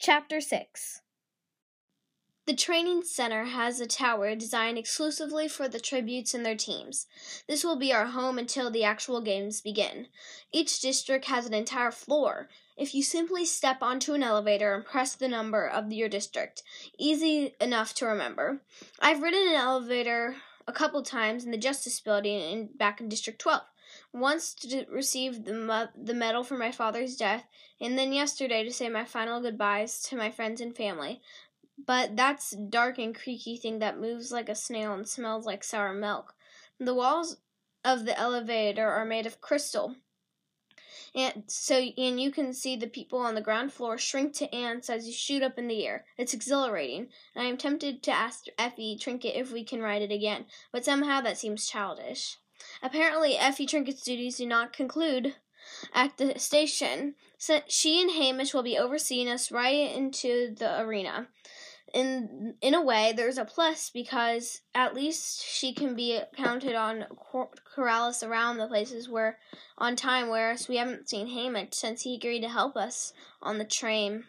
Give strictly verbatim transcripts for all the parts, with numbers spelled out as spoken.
Chapter six. The training center has a tower designed exclusively for the tributes and their teams. This will be our home until the actual games begin. Each district has an entire floor. If you simply step onto an elevator and press the number of your district, easy enough to remember. I've ridden an elevator a couple times in the Justice Building in, back in District twelve. Once to receive the, mo- the medal for my father's death, and then yesterday to say my final goodbyes to my friends and family. But that's dark and creaky thing that moves like a snail and smells like sour milk. The walls of the elevator are made of crystal, and so and you can see the people on the ground floor shrink to ants as you shoot up in the air. It's exhilarating, and I am tempted to ask Effie Trinket if we can ride it again, but somehow that seems childish. Apparently, Effie Trinket's duties do not conclude at the station. So she and Hamish will be overseeing us right into the arena. In in a way, there's a plus because at least she can be counted on cor- corral us around the places where on time, whereas we haven't seen Hamish since he agreed to help us on the train.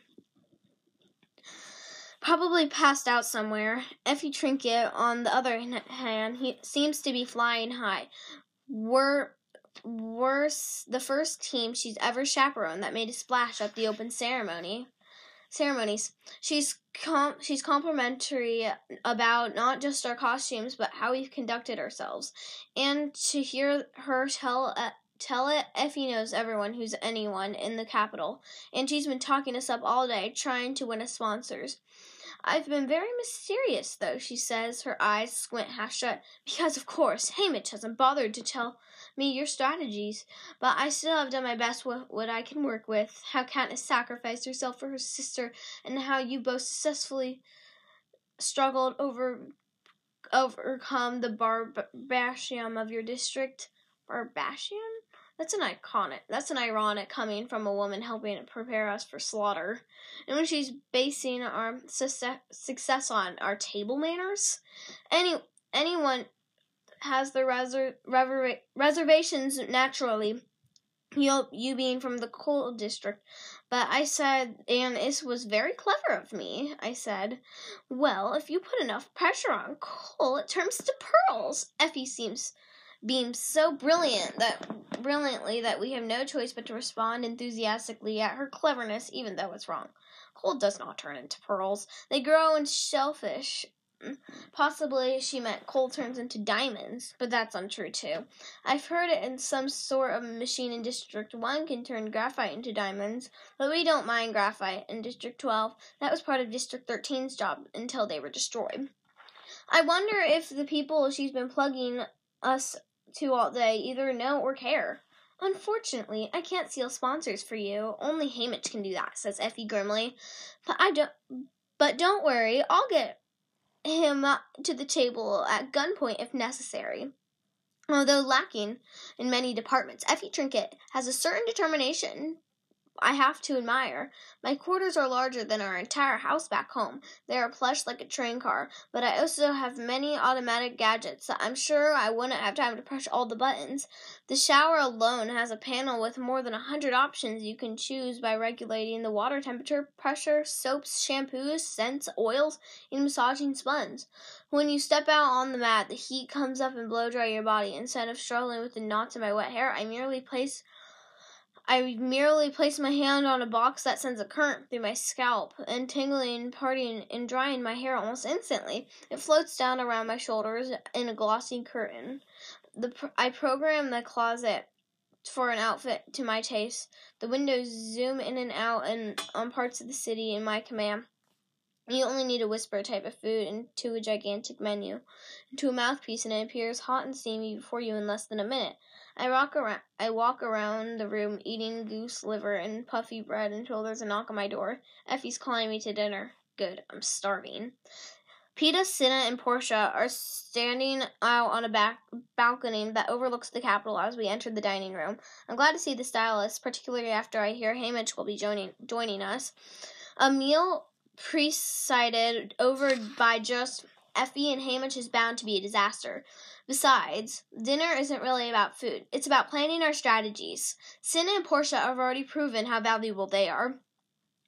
Probably passed out somewhere. Effie Trinket, on the other hand, he seems to be flying high. We're worse, the first team she's ever chaperoned that made a splash at the open ceremony. Ceremonies. She's com- she's complimentary about not just our costumes, but how we've conducted ourselves. And to hear her tell uh, tell it, Effie knows everyone who's anyone in the capital, and she's been talking us up all day, trying to win us sponsors. I've been very mysterious, though, she says, her eyes squint half shut, because, of course, Hamish hasn't bothered to tell me your strategies, but I still have done my best with what I can work with, how Katniss sacrificed herself for her sister, and how you both successfully struggled over overcome the barbarian of your district. Barbarian? That's an iconic, that's an ironic coming from a woman helping to prepare us for slaughter. And when she's basing our success, success on our table manners, any anyone has their reser- rever- reservations naturally, you, you being from the coal district. But I said, and it was very clever of me, I said, well, if you put enough pressure on coal, it turns to pearls. Effie seems beams so brilliant that brilliantly that we have no choice but to respond enthusiastically at her cleverness, even though it's wrong. Coal does not turn into pearls. They grow in shellfish. Possibly she meant coal turns into diamonds, but that's untrue too. I've heard it in some sort of machine in District one can turn graphite into diamonds, but we don't mind graphite in District twelve. That was part of District thirteen's job until they were destroyed. I wonder if the people she's been plugging us to all day either know or care. Unfortunately, I can't steal sponsors for you. Only Hamish can do that, says Effie grimly. But I don't. But don't worry, I'll get him to the table at gunpoint if necessary. Although lacking in many departments, Effie Trinket has a certain determination I have to admire. My quarters are larger than our entire house back home. They are plush like a train car, but I also have many automatic gadgets that I'm sure I wouldn't have time to push all the buttons. The shower alone has a panel with more than a hundred options you can choose by regulating the water temperature, pressure, soaps, shampoos, scents, oils, and massaging sponges. When you step out on the mat, the heat comes up and blow dry your body. Instead of struggling with the knots in my wet hair, I merely place I merely place my hand on a box that sends a current through my scalp, and tingling, parting, and drying my hair almost instantly. It floats down around my shoulders in a glossy curtain. The I program the closet for an outfit to my taste. The windows zoom in and out and on parts of the city in my command. You only need to whisper a type of food into a gigantic menu, into a mouthpiece, and it appears hot and steamy before you in less than a minute. I walk around, I walk around the room eating goose liver and puffy bread until there's a knock on my door. Effie's calling me to dinner. Good, I'm starving. Peeta, Cinna, and Portia are standing out on a back balcony that overlooks the Capitol as we enter the dining room. I'm glad to see the stylist, particularly after I hear Hamish will be joining joining us. A meal presided over by just Effie and Hamish is bound to be a disaster. Besides, dinner isn't really about food. It's about planning our strategies. Cinna and Portia have already proven how valuable they are.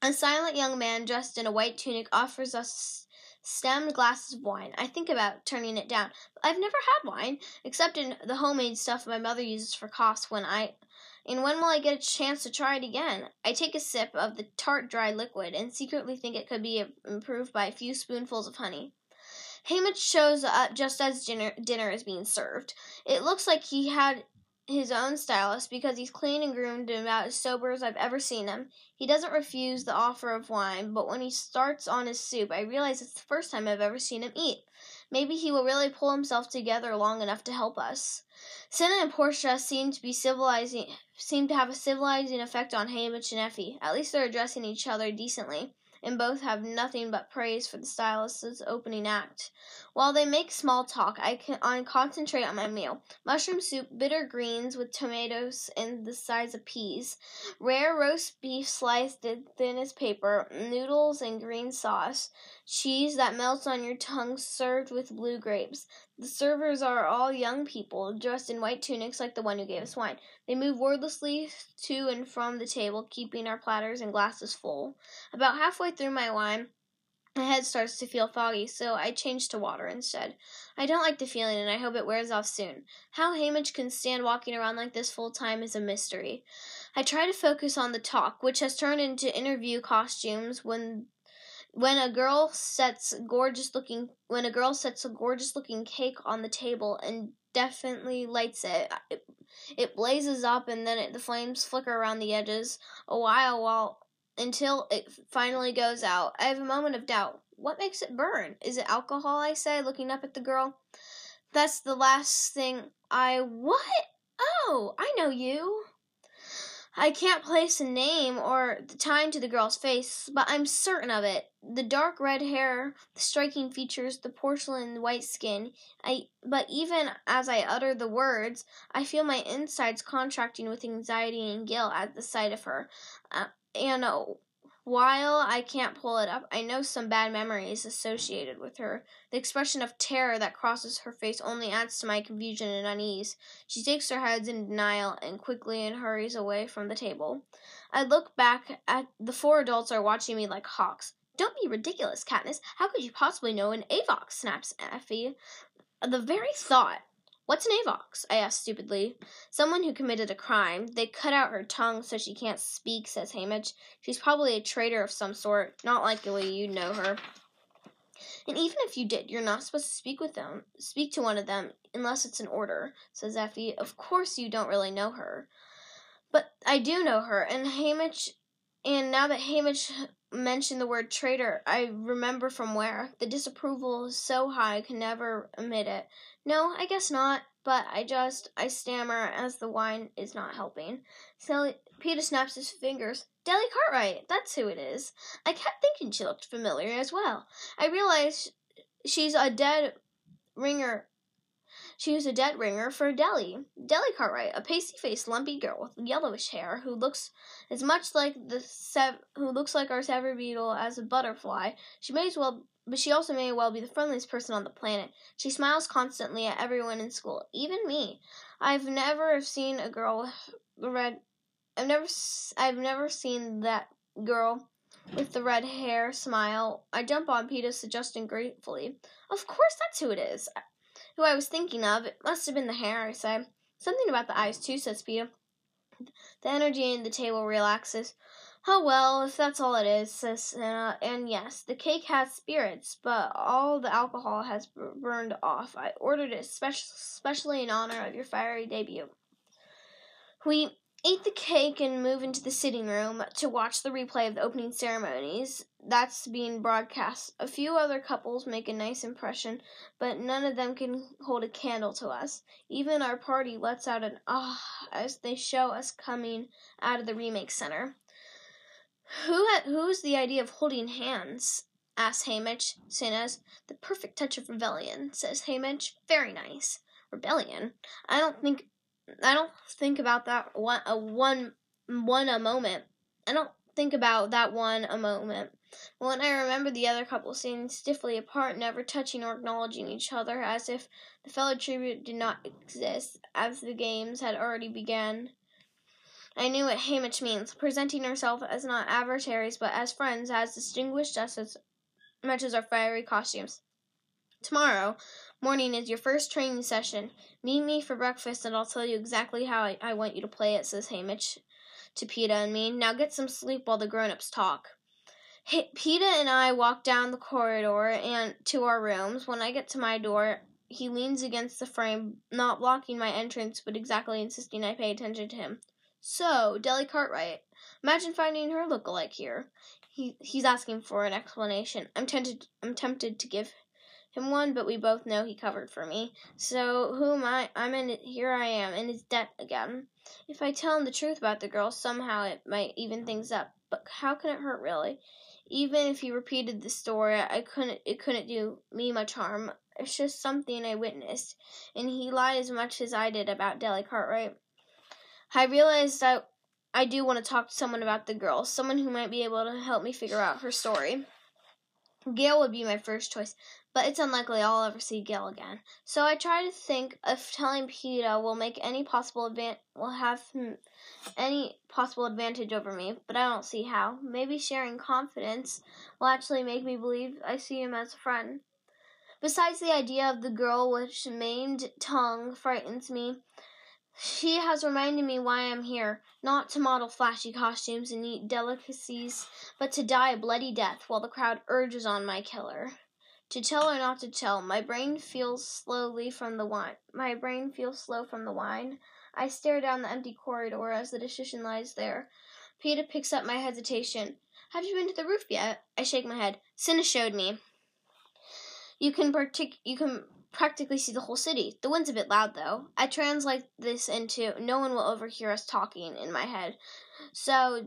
A silent young man dressed in a white tunic offers us stemmed glasses of wine. I think about turning it down. I've never had wine, except in the homemade stuff my mother uses for coughs when I... And when will I get a chance to try it again? I take a sip of the tart, dry liquid and secretly think it could be improved by a few spoonfuls of honey. Haymitch shows up just as dinner, dinner is being served. It looks like he had his own stylist because he's clean and groomed and about as sober as I've ever seen him. He doesn't refuse the offer of wine, but when he starts on his soup, I realize it's the first time I've ever seen him eat. Maybe he will really pull himself together long enough to help us. Cinna and Portia seem to be civilizing, seem to have a civilizing effect on Haymitch and Effie. At least they're addressing each other decently, and both have nothing but praise for the stylist's opening act. While they make small talk, I can I concentrate on my meal. Mushroom soup, bitter greens with tomatoes and the size of peas, rare roast beef sliced thin as paper, noodles and green sauce, cheese that melts on your tongue served with blue grapes. The servers are all young people, dressed in white tunics like the one who gave us wine. They move wordlessly to and from the table, keeping our platters and glasses full. About halfway through my wine, my head starts to feel foggy, so I change to water instead. I don't like the feeling, and I hope it wears off soon. How Haymitch can stand walking around like this full time is a mystery. I try to focus on the talk, which has turned into interview costumes when when a girl sets gorgeous looking when a girl sets a gorgeous looking cake on the table and definitely lights it. It, it blazes up, and then it, the flames flicker around the edges a while while. Until it finally goes out. I have a moment of doubt. What makes it burn? Is it alcohol, I say, looking up at the girl. That's the last thing I... What? Oh, I know you. I can't place a name or the time to the girl's face, but I'm certain of it. The dark red hair, the striking features, the porcelain white skin. I, but even as I utter the words, I feel my insides contracting with anxiety and guilt at the sight of her. Uh, And uh, while I can't pull it up, I know some bad memories associated with her. The expression of terror that crosses her face only adds to my confusion and unease. She shakes her head in denial and quickly and hurries away from the table. I look back at the four adults are watching me like hawks. Don't be ridiculous, Katniss. How could you possibly know an Avox? Snaps Effie. The very thought. What's an Avox? I asked stupidly. Someone who committed a crime. They cut out her tongue so she can't speak, says Haymitch. She's probably a traitor of some sort. Not likely you'd know her. And even if you did, you're not supposed to speak with them. Speak to one of them, unless it's an order, says Effie. Of course you don't really know her. But I do know her, and Haymitch, and now that Haymitch mentioned the word traitor, I remember from where. The disapproval is so high I can never admit it. No, I guess not, but I just, I stammer as the wine is not helping. So Peeta snaps his fingers. Deli Cartwright, that's who it is. I kept thinking she looked familiar as well. I realized she's a dead ringer. She was a dead ringer for Deli. Deli Cartwright, a pasty-faced, lumpy girl with yellowish hair who looks as much like the sev- who looks like our Sever beetle as a butterfly. She may as well, but she also may well be the friendliest person on the planet. She smiles constantly at everyone in school, even me. I've never seen a girl with red. I've never, I've never seen that girl with the red hair smile. I jump on Peeta, suggesting gratefully, "Of course, that's who it is." Who I was thinking of. It must have been the hair, I say. Something about the eyes, too, says Peeta. The energy in the table relaxes. Oh, well, if that's all it is, says Cinna. And yes, the cake has spirits, but all the alcohol has b- burned off. I ordered it spe- specially in honor of your fiery debut. We eat the cake and move into the sitting room to watch the replay of the opening ceremonies. That's being broadcast. A few other couples make a nice impression, but none of them can hold a candle to us. Even our party lets out an ah as they show us coming out of the remake center. Who had, who's the idea of holding hands? Asks Haymitch. Cinna's. The perfect touch of rebellion, says Haymitch. Very nice. Rebellion? I don't think I don't think about that one a one one a moment. I don't think about that one a moment. When I remember the other couple standing stiffly apart, never touching or acknowledging each other, as if the fellow tribute did not exist, as the games had already begun. I knew what Haymitch means, presenting herself as not adversaries but as friends, has distinguished us as much as our fiery costumes. Tomorrow morning is your first training session. Meet me for breakfast and I'll tell you exactly how I, I want you to play it, says Haymitch to Peeta and me. Now get some sleep while the grown-ups talk. Hey, Peeta and I walk down the corridor and to our rooms. When I get to my door, he leans against the frame, not blocking my entrance, but exactly insisting I pay attention to him. So, Deli Cartwright, imagine finding her look-alike here. He he's asking for an explanation. I'm tempted. I'm tempted to give him one, but we both know he covered for me. So who am I? I'm in. Here I am in his debt again. If I tell him the truth about the girl, somehow it might even things up. But how can it hurt, really? Even if he repeated the story, I couldn't. It couldn't do me much harm. It's just something I witnessed, and he lied as much as I did about Deli Cartwright. I realized that I do want to talk to someone about the girl, someone who might be able to help me figure out her story. Gale would be my first choice, but it's unlikely I'll ever see Gale again. So I try to think if telling Peeta will make any possible advan- will have any possible advantage over me, but I don't see how. Maybe sharing confidence will actually make me believe I see him as a friend. Besides the idea of the girl with maimed tongue frightens me, she has reminded me why I'm here, not to model flashy costumes and eat delicacies, but to die a bloody death while the crowd urges on my killer. To tell or not to tell, my brain feels slowly from the wine. My brain feels slow from the wine. I stare down the empty corridor as the decision lies there. Peeta picks up my hesitation. Have you been to the roof yet? I shake my head. Cinna showed me. You can partic- you can practically see the whole city. The wind's a bit loud, though. I translate this into no one will overhear us talking in my head. So,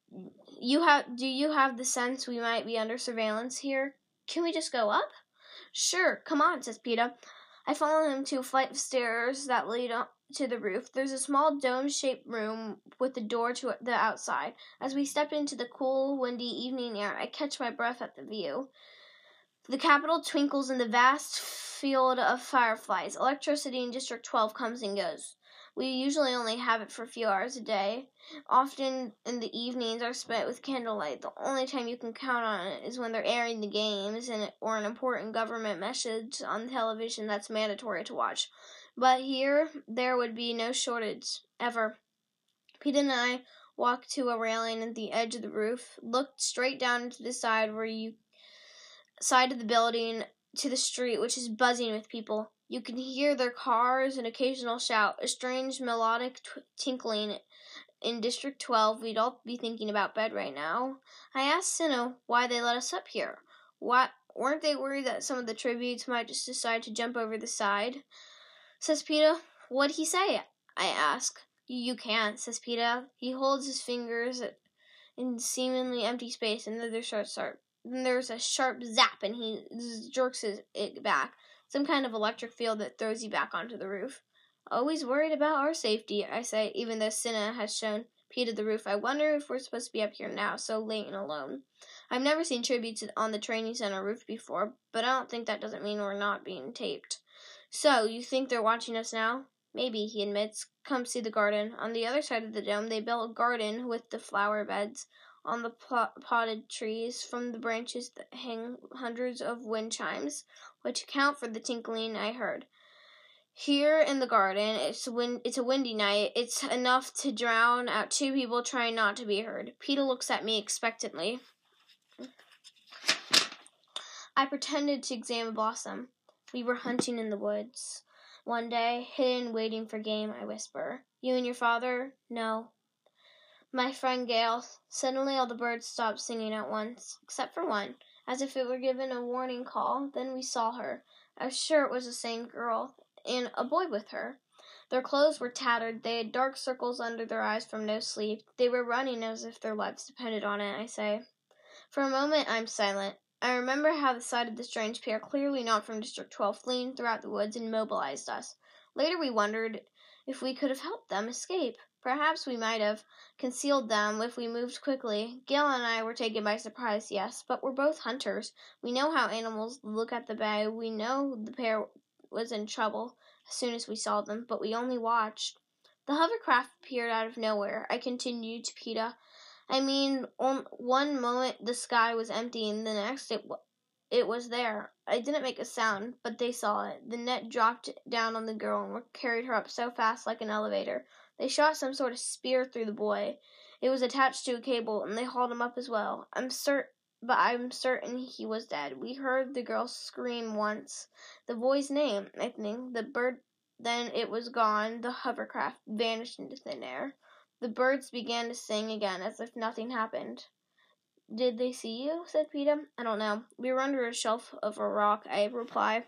you have do you have the sense we might be under surveillance here? Can we just go up? Sure, come on, says Peeta. I follow him to a flight of stairs that lead up to the roof. There's a small dome-shaped room with a door to the outside. As we step into the cool, windy evening air, I catch my breath at the view. The Capitol twinkles in the vast field of fireflies. Electricity in District twelve comes and goes. We usually only have it for a few hours a day. Often in the evenings are spent with candlelight. The only time you can count on it is when they're airing the games and or an important government message on television that's mandatory to watch. But here, there would be no shortage, ever. Peeta and I walked to a railing at the edge of the roof, looked straight down into the side where you side of the building to the street, which is buzzing with people. You can hear their cars, an occasional shout, a strange melodic t- tinkling. In District twelve, we'd all be thinking about bed right now. I asked Cinna why they let us up here. Why weren't they worried that some of the tributes might just decide to jump over the side? Says Peeta. What'd he say? I ask. You can't, says Peeta. He holds his fingers in seemingly empty space, and then there's a sharp, then there's a sharp zap, and he jerks his, it back. Some kind of electric field that throws you back onto the roof. Always worried about our safety, I say, even though Cinna has shown Peeta the roof. I wonder if we're supposed to be up here now, so late and alone. I've never seen tributes on the training center roof before, but I don't think that doesn't mean we're not being taped. So, you think they're watching us now? Maybe, he admits. Come see the garden. On the other side of the dome, they built a garden with the flower beds on the potted trees. From the branches that hang hundreds of wind chimes, which account for the tinkling I heard. Here in the garden, it's wind, it's a windy night. It's enough to drown out two people trying not to be heard. Peeta looks at me expectantly. I pretended to examine Blossom. We were hunting in the woods. One day, hidden, waiting for game, I whisper. You and your father? No. My friend Gale. Suddenly all the birds stopped singing at once, except for one, as if it were given a warning call. Then we saw her. I was sure it was the same girl, and a boy with her. Their clothes were tattered. They had dark circles under their eyes from no sleep. They were running as if their lives depended on it, I say. For a moment, I'm silent. I remember how the sight of the strange pair, clearly not from District twelve, fleeing throughout the woods and immobilized us. Later we wondered if we could have helped them escape. Perhaps we might have concealed them if we moved quickly. Gale and I were taken by surprise, yes, but we're both hunters. We know how animals look at the bay. We know the pair was in trouble as soon as we saw them, but we only watched. The hovercraft appeared out of nowhere. I continued to PETA. I mean, on one moment the sky was empty, and the next it w- it was there. I didn't make a sound, but they saw it. The net dropped down on the girl and carried her up so fast like an elevator. They shot some sort of spear through the boy. It was attached to a cable, and they hauled him up as well. I'm certain, but I'm certain he was dead. We heard the girl scream once. The boy's name, I think. The bird, then it was gone. The hovercraft vanished into thin air. The birds began to sing again as if nothing happened. Did they see you? Said PETA. I don't know. We were under a shelf of a rock, I replied.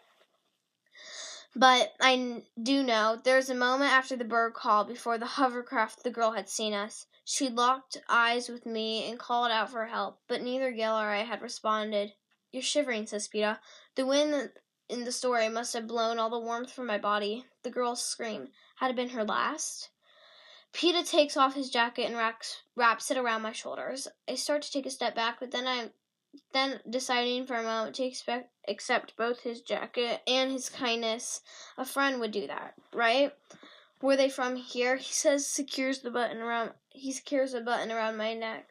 But I do know there was a moment after the bird call before the hovercraft the girl had seen us. She locked eyes with me and called out for help, but neither Gail or I had responded. You're shivering, says PETA. The wind in the story must have blown all the warmth from my body. The girl's scream. Had it been her last? PETA takes off his jacket and wraps, wraps it around my shoulders. I start to take a step back, but then I, then deciding for a moment to expect, accept both his jacket and his kindness. A friend would do that, right? Were they from here? He says, secures the button around. He secures a button around my neck.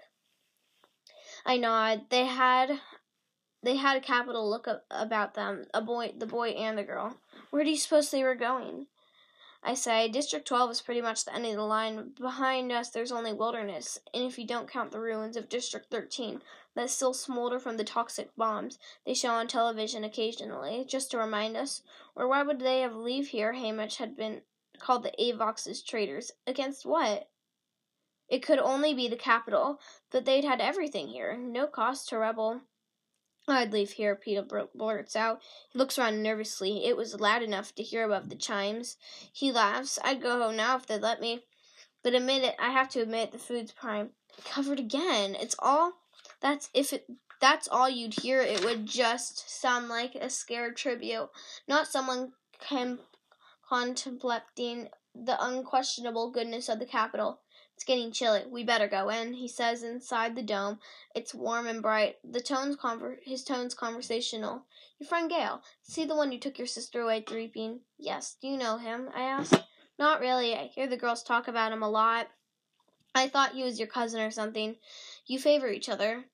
I nod. They had, they had a capital look up about them. A boy, the boy and the girl. Where do you suppose they were going? I say, District twelve is pretty much the end of the line. Behind us, there's only wilderness, and if you don't count the ruins of District thirteen that still smolder from the toxic bombs they show on television occasionally, just to remind us. Or why would they have leave here? Hamish had been called the Avox's traitors. Against what? It could only be the capital, that they'd had everything here. No cost to rebel. I'd leave here, PETA blurts out. He looks around nervously. It was loud enough to hear above the chimes. He laughs. I'd go home now if they'd let me. But admit it, I have to admit, the food's prime. Covered again. It's all... That's if it... That's all you'd hear. It would just sound like a scared tribute. Not someone com- contemplating the unquestionable goodness of the capital. It's getting chilly. We better go in, he says inside the dome. It's warm and bright. The tone's conver- his tone's conversational. Your friend Gale. See the one you took your sister away to reaping? Yes. Do you know him? I asked. Not really. I hear the girls talk about him a lot. I thought he was your cousin or something. You favor each other,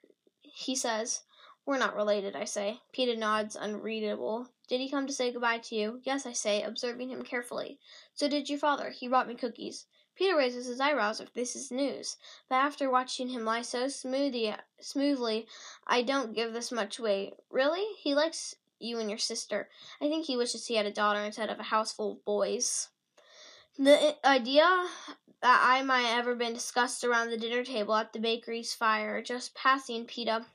he says. We're not related, I say. PETA nods, unreadable. Did he come to say goodbye to you? Yes, I say, observing him carefully. So did your father. He brought me cookies. PETA raises his eyebrows if this is news, but after watching him lie so smoothly, smoothly, I don't give this much weight. Really? He likes you and your sister. I think he wishes he had a daughter instead of a house full of boys. The idea that I might have ever been discussed around the dinner table at the bakery's fire, just passing PETA's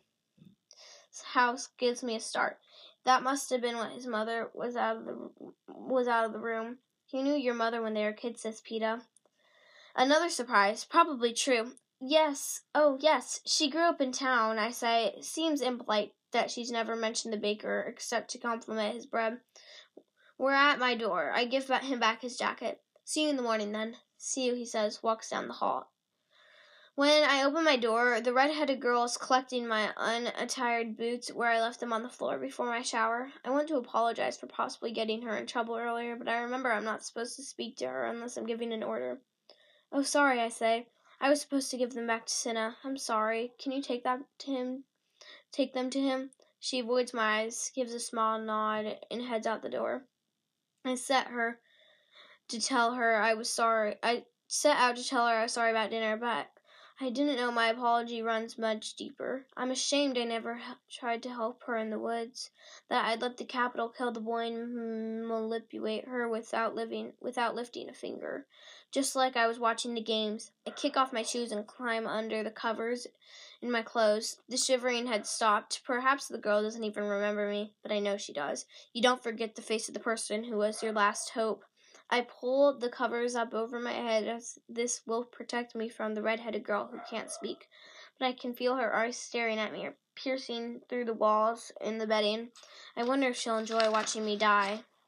house, gives me a start. That must have been when his mother was out of the was out of the room. He knew your mother when they were kids, says PETA. Another surprise. Probably true. Yes. Oh, yes. She grew up in town, I say. It seems impolite that she's never mentioned the baker except to compliment his bread. We're at my door. I give him back his jacket. See you in the morning, then. See you, he says, walks down the hall. When I open my door, the red-headed girl is collecting my unattired boots where I left them on the floor before my shower. I want to apologize for possibly getting her in trouble earlier, but I remember I'm not supposed to speak to her unless I'm giving an order. Oh, sorry, I say. I was supposed to give them back to Cinna. I'm sorry. Can you take that to him? Take them to him? She avoids my eyes, gives a small nod, and heads out the door. I set her to tell her I was sorry. I set out to tell her I was sorry about dinner, but I didn't know my apology runs much deeper. I'm ashamed I never h- tried to help her in the woods, that I'd let the capital kill the boy and manipulate her without living, without lifting a finger. Just like I was watching the games. I kick off my shoes and climb under the covers in my clothes. The shivering had stopped. Perhaps the girl doesn't even remember me, but I know she does. You don't forget the face of the person who was your last hope. I pull the covers up over my head as this will protect me from the red-headed girl who can't speak. But I can feel her eyes staring at me, piercing through the walls in the bedding. I wonder if she'll enjoy watching me die.